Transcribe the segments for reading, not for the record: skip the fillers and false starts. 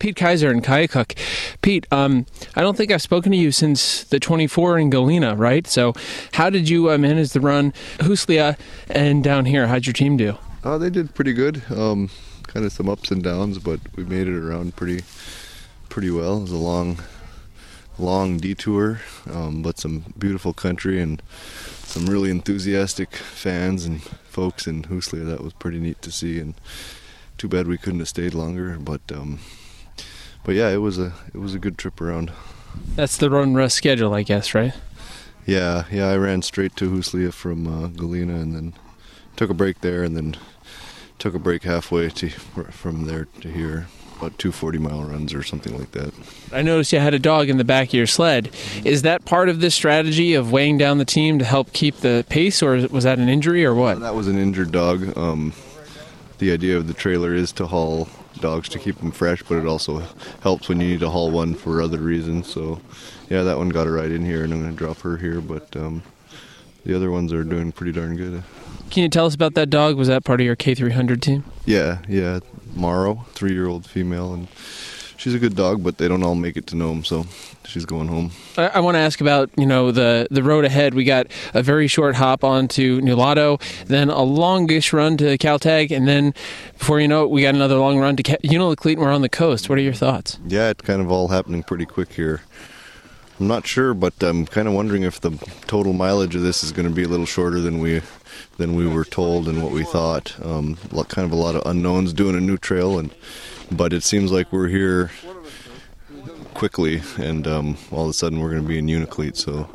Pete Kaiser in Keokuk. Pete, I don't think I've spoken to you since the 24 in Galena, right? So how did you manage the run, Huslia, and down here? How'd your team do? They did pretty good. Kind of some ups and downs, but we made it around pretty well. It was a long detour, but some beautiful country and some really enthusiastic fans and folks in Huslia. That was pretty neat to see, and too bad we couldn't have stayed longer. But yeah, it was a good trip around. That's the run rest schedule, I guess, right? Yeah. I ran straight to Huslia from Galena, and then took a break there, and then took a break halfway from there to here. About 2 40-mile runs or something like that. I noticed you had a dog in the back of your sled. Is that part of this strategy of weighing down the team to help keep the pace, or was that an injury, or what? That was an injured dog. The idea of the trailer is to haul dogs to keep them fresh, but it also helps when you need to haul one for other reasons. So, yeah, that one got a ride in here, and I'm going to drop her here, but the other ones are doing pretty darn good. Can you tell us about that dog? Was that part of your K300 team? Yeah. Morrow, 3-year-old female, and she's a good dog, but they don't all make it to Nome, so she's going home. I want to ask about, the road ahead. We got a very short hop onto Nulato, then a longish run to Caltech, and then before you know it, we got another long run to Unalakleet, and we're on the coast. What are your thoughts? Yeah, it's kind of all happening pretty quick here. I'm not sure, but I'm kind of wondering if the total mileage of this is going to be a little shorter than we were told and what we thought. Kind of a lot of unknowns doing a new trail, but it seems like we're here quickly, and all of a sudden we're going to be in Unalakleet. So,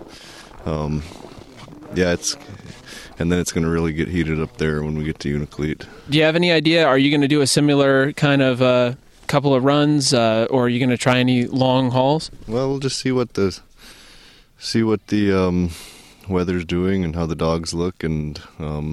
and then it's going to really get heated up there when we get to Unalakleet. Do you have any idea? Are you going to do a similar kind of couple of runs, or are you going to try any long hauls? Well, we'll just see what the weather's doing and how the dogs look, and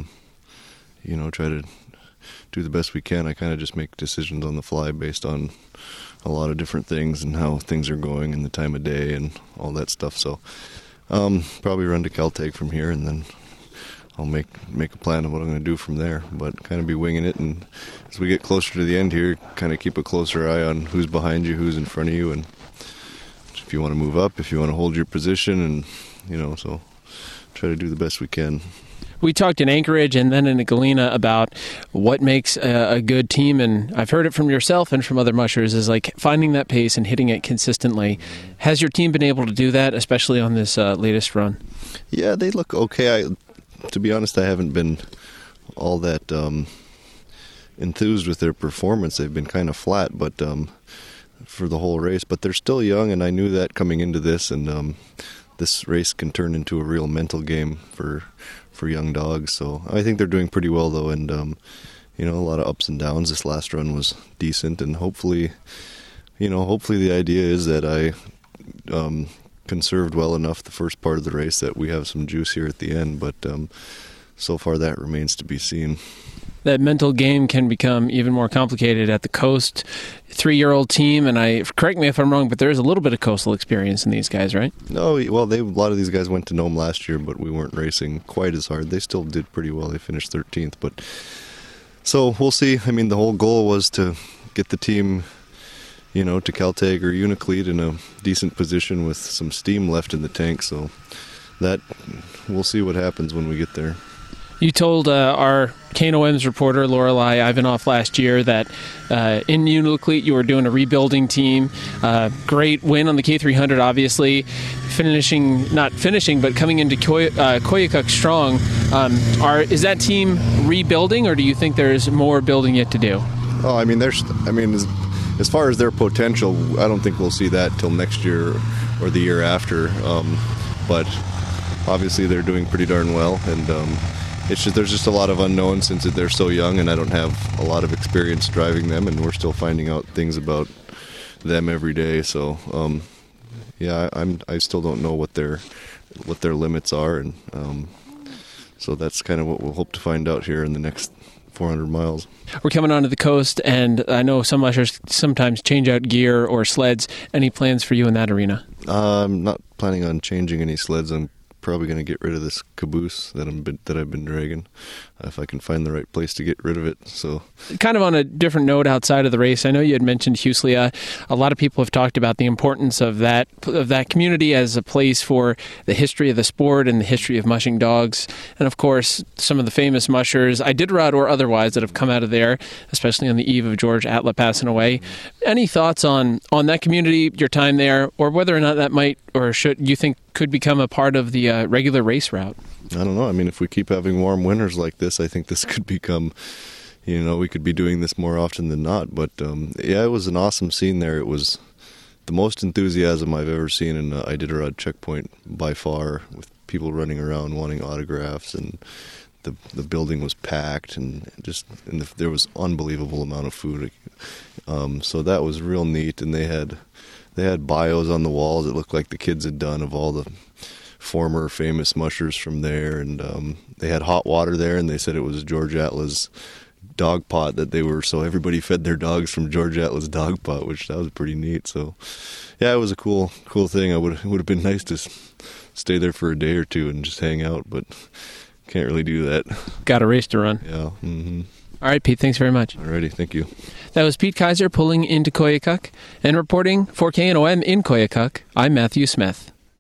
try to do the best we can. I kind of just make decisions on the fly based on a lot of different things and how things are going and the time of day and all that stuff. So probably run to Caltech from here, and then I'll make a plan of what I'm going to do from there, but kind of be winging it. And as we get closer to the end here, kind of keep a closer eye on who's behind you, who's in front of you, and if you want to move up, if you want to hold your position, and so try to do the best we can. We talked in Anchorage and then in Galena about what makes a good team, and I've heard it from yourself and from other mushers, is like finding that pace and hitting it consistently. Has your team been able to do that, especially on this latest run? Yeah, they look okay. To be honest, I haven't been all that enthused with their performance. They've been kind of flat, but for the whole race. But they're still young, and I knew that coming into this. And this race can turn into a real mental game for young dogs. So I think they're doing pretty well, though. And a lot of ups and downs. This last run was decent, and hopefully the idea is that I conserved well enough the first part of the race that we have some juice here at the end, but so far that remains to be seen. That mental game can become even more complicated at the coast. 3-year-old team, and correct me if I'm wrong, but there's a little bit of coastal experience in these guys, right? No, well, a lot of these guys went to Nome last year, but we weren't racing quite as hard. They still did pretty well. They finished 13th, but so we'll see. I mean, the whole goal was to get the team to Caltech or Unalakleet in a decent position with some steam left in the tank, so that we'll see what happens when we get there. You told our KNOM's reporter, Lorelei Ivanoff, last year that in Unalakleet you were doing a rebuilding team. Great win on the K300, obviously. Not finishing, but coming into Koyukuk strong. Is that team rebuilding, or do you think there's more building yet to do? Oh, as far as their potential, I don't think we'll see that till next year or the year after. But obviously they're doing pretty darn well, and there's just a lot of unknowns since they're so young, and I don't have a lot of experience driving them, and we're still finding out things about them every day. So I still don't know what their limits are, and so that's kind of what we'll hope to find out here in the next 400 miles. We're coming onto the coast, and I know some ushers sometimes change out gear or sleds. Any plans for you in that arena? I'm not planning on changing any sleds. I'm probably going to get rid of this caboose that I've been dragging. if I can find the right place to get rid of it. So, kind of on a different note outside of the race, I know you had mentioned Huslia. A lot of people have talked about the importance of that community as a place for the history of the sport and the history of mushing dogs. And of course, some of the famous mushers, Iditarod or otherwise, that have come out of there, especially on the eve of George Atla passing away. Any thoughts on that community, your time there, or whether or not that might or should you think could become a part of the regular race route? I don't know. I mean, if we keep having warm winters like this, I think this could become, we could be doing this more often than not. But yeah, it was an awesome scene there. It was the most enthusiasm I've ever seen in Iditarod checkpoint by far, with people running around wanting autographs, and the building was packed, and there was unbelievable amount of food. So that was real neat, and they had bios on the walls. It looked like the kids had done of all the former famous mushers from there, and they had hot water there, and they said it was George Atla's dog pot so everybody fed their dogs from George Atla's dog pot, which that was pretty neat. So yeah, it was a cool thing. It would have been nice to stay there for a day or two and just hang out, but can't really do that. Got a race to run. Yeah. Mm-hmm. All right, Pete, thanks very much. Alrighty, thank you. That was Pete Kaiser pulling into Koyukuk, and reporting for KNOM in Koyukuk, I'm Matthew Smith.